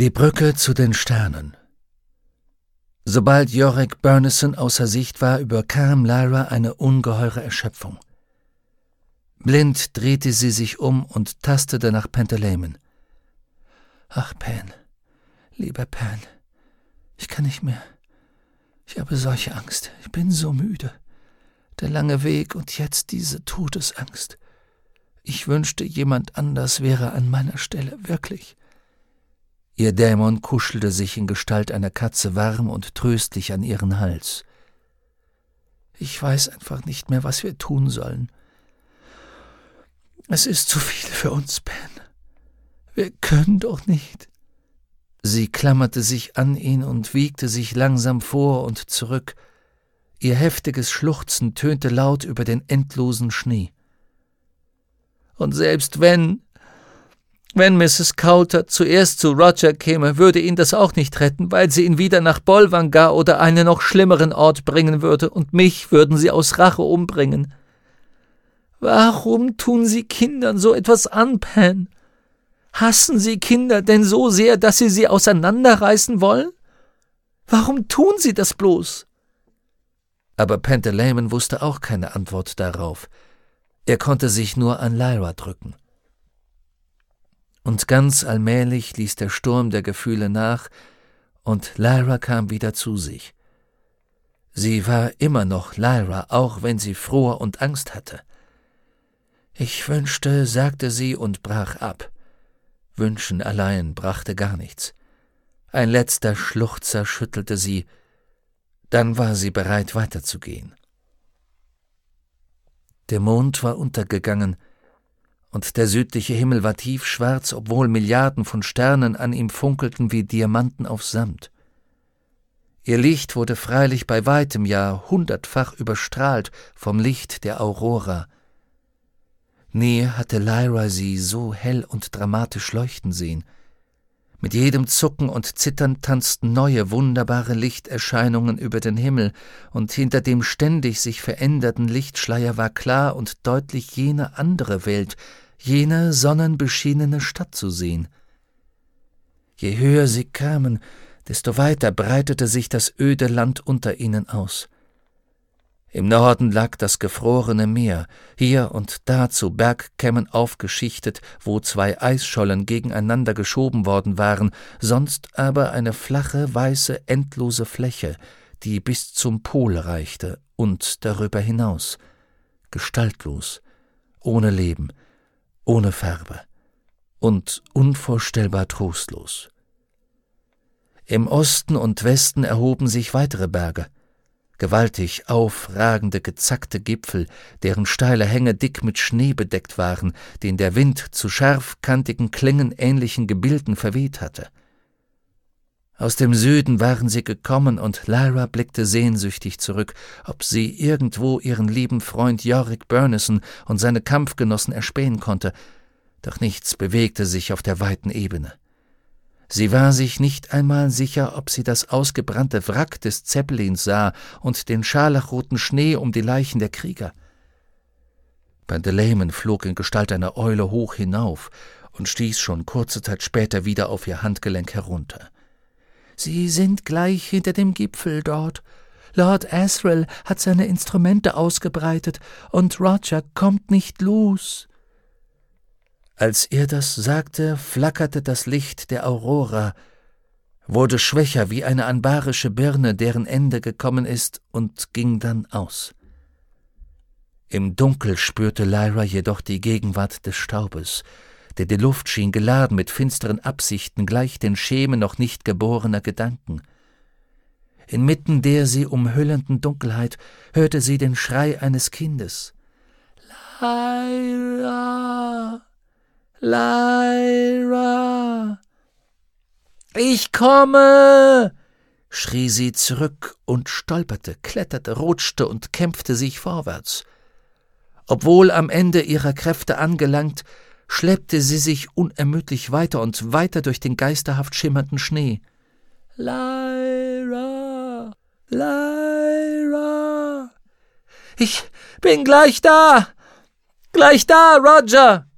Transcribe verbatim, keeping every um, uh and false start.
Die Brücke zu den Sternen. Sobald Yorick Burnison außer Sicht war, überkam Lyra eine ungeheure Erschöpfung. Blind drehte sie sich um und tastete nach Pantaleimon. »Ach, Pan, lieber Pan, ich kann nicht mehr. Ich habe solche Angst. Ich bin so müde. Der lange Weg und jetzt diese Todesangst. Ich wünschte, jemand anders wäre an meiner Stelle, wirklich.« Ihr Dämon kuschelte sich in Gestalt einer Katze warm und tröstlich an ihren Hals. »Ich weiß einfach nicht mehr, was wir tun sollen. Es ist zu viel für uns, Pan. Wir können doch nicht.« Sie klammerte sich an ihn und wiegte sich langsam vor und zurück. Ihr heftiges Schluchzen tönte laut über den endlosen Schnee. »Und selbst wenn, wenn Misses Coulter zuerst zu Roger käme, würde ihn das auch nicht retten, weil sie ihn wieder nach Bolvangar oder einen noch schlimmeren Ort bringen würde, und mich würden sie aus Rache umbringen. Warum tun Sie Kindern so etwas an, Pan? Hassen Sie Kinder denn so sehr, dass Sie sie auseinanderreißen wollen? Warum tun Sie das bloß?« Aber Pantaleimon wusste auch keine Antwort darauf. Er konnte sich nur an Lyra drücken. Und ganz allmählich ließ der Sturm der Gefühle nach, und Lyra kam wieder zu sich. Sie war immer noch Lyra, auch wenn sie fror und Angst hatte. »Ich wünschte«, sagte sie und brach ab. Wünschen allein brachte gar nichts. Ein letzter Schluchzer schüttelte sie, dann war sie bereit, weiterzugehen. Der Mond war untergegangen, und der südliche Himmel war tiefschwarz, obwohl Milliarden von Sternen an ihm funkelten wie Diamanten auf Samt. Ihr Licht wurde freilich bei weitem, ja hundertfach überstrahlt vom Licht der Aurora. Nie hatte Lyra sie so hell und dramatisch leuchten sehen. Mit jedem Zucken und Zittern tanzten neue, wunderbare Lichterscheinungen über den Himmel, und hinter dem ständig sich verändernden Lichtschleier war klar und deutlich jene andere Welt, jene sonnenbeschienene Stadt zu sehen. Je höher sie kamen, desto weiter breitete sich das öde Land unter ihnen aus. Im Norden lag das gefrorene Meer, hier und da zu Bergkämmen aufgeschichtet, wo zwei Eisschollen gegeneinander geschoben worden waren, sonst aber eine flache, weiße, endlose Fläche, die bis zum Pol reichte und darüber hinaus, gestaltlos, ohne Leben, ohne Farbe und unvorstellbar trostlos. Im Osten und Westen erhoben sich weitere Berge, gewaltig aufragende, gezackte Gipfel, deren steile Hänge dick mit Schnee bedeckt waren, den der Wind zu scharfkantigen, klingenähnlichen Gebilden verweht hatte. Aus dem Süden waren sie gekommen, und Lyra blickte sehnsüchtig zurück, ob sie irgendwo ihren lieben Freund Yorick Burnison und seine Kampfgenossen erspähen konnte, doch nichts bewegte sich auf der weiten Ebene. Sie war sich nicht einmal sicher, ob sie das ausgebrannte Wrack des Zeppelins sah und den scharlachroten Schnee um die Leichen der Krieger. Pantaleimon flog in Gestalt einer Eule hoch hinauf und stieß schon kurze Zeit später wieder auf ihr Handgelenk herunter. »Sie sind gleich hinter dem Gipfel dort. Lord Asriel hat seine Instrumente ausgebreitet, und Roger kommt nicht los.« Als er das sagte, flackerte das Licht der Aurora, wurde schwächer wie eine anbarische Birne, deren Ende gekommen ist, und ging dann aus. Im Dunkel spürte Lyra jedoch die Gegenwart des Staubes, der die Luft schien geladen mit finsteren Absichten, gleich den Schemen noch nicht geborener Gedanken. Inmitten der sie umhüllenden Dunkelheit hörte sie den Schrei eines Kindes. »Lyra! Lyra! »Ich komme!« schrie sie zurück und stolperte, kletterte, rutschte und kämpfte sich vorwärts. Obwohl am Ende ihrer Kräfte angelangt, schleppte sie sich unermüdlich weiter und weiter durch den geisterhaft schimmernden Schnee. »Lyra! Lyra! Ich bin gleich da! Gleich da, Roger!«